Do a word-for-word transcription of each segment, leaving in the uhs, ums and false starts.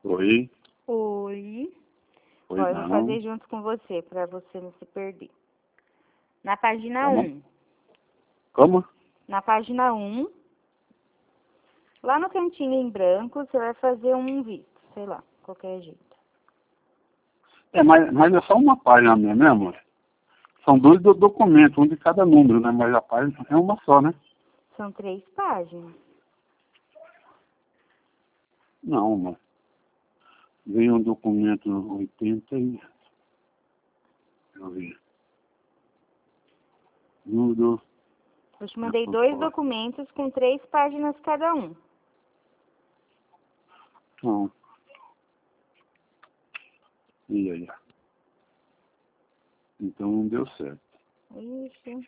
Oi. Oi. Oi, Ó, eu não. vou fazer junto com você, pra você não se perder. Na página Como? um. Como? Na página um, lá no cantinho em branco, você vai fazer um visto, sei lá, qualquer jeito. É, mas, mas é só uma página mesmo, né, amor? São dois do documentos, um de cada número, né? Mas a página é uma só, né? São três páginas. Não, amor. Vem um documento oitenta e... Deixa eu ver. Número... Eu te mandei dois documentos com três páginas cada um. Não. E aí? Então não deu certo. Ixi.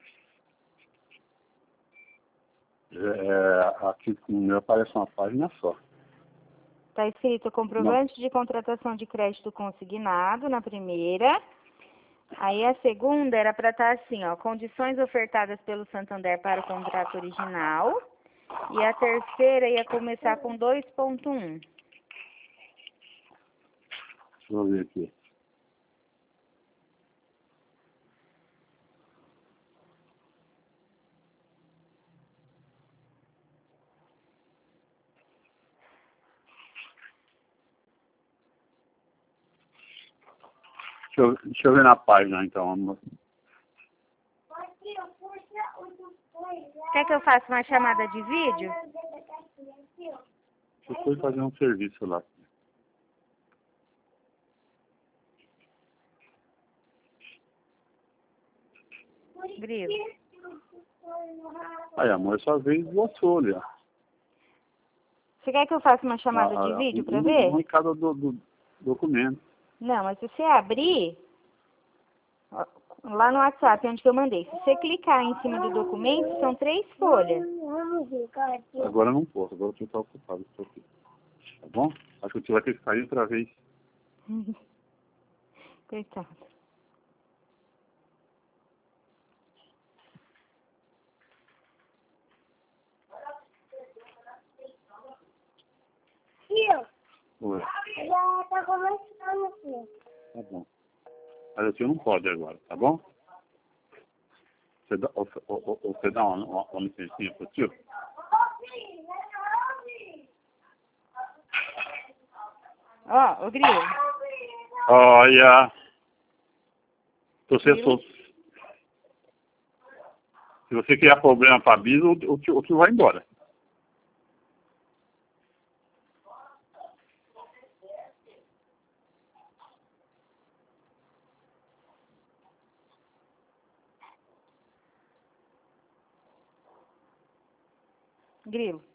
É, aqui no meu aparece uma página só. Tá escrito comprovante de contratação de crédito consignado na primeira. Aí a segunda era para estar assim, ó, condições ofertadas pelo Santander para o contrato original. E a terceira ia começar com dois ponto um. Deixa eu ver aqui. Deixa eu, deixa eu ver na página, então, amor. Quer que eu faça uma chamada de vídeo? Eu fui fazer um serviço lá. Grilo. Aí, amor, só veio duas folhas. Você quer que eu faça uma chamada Ah, de ah, vídeo para um, ver? um em cada do, do documento. Não, mas se você abrir, ó, lá no WhatsApp, onde que eu mandei, se você clicar em cima do documento, são três folhas. Agora eu não posso, agora eu estou ocupado. Estou aqui. Tá bom? Acho que você vai ter que sair outra vez. Coitado. Ué, Já tá começando aqui. tá bom. Mas o tio não pode agora, tá bom? Você dá, ou, ou, ou você dá uma, uma, uma licencinha pro tio? Ó, ô Grilo. Olha, se você, Grilo. for, se você criar problema para a Bisa, o, o, tio, o tio vai embora. Grilo.